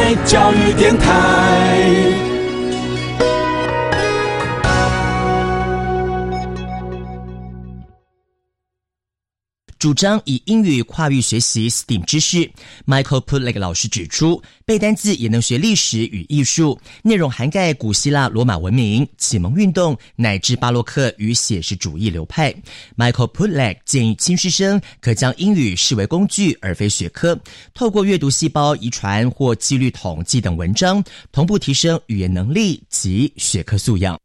爱教育电台。 主张以英语跨域学习 STEAM 知识 Michael Putlick 老师指出，背单字也能学历史与艺术，内容涵盖古希腊罗马文明、启蒙运动乃至巴洛克与写实主义流派。 Michael Putlick 建议亲师生可将英语视为工具而非学科，透过阅读细胞遗传或纪律统计等文章，同步提升语言能力及学科素养。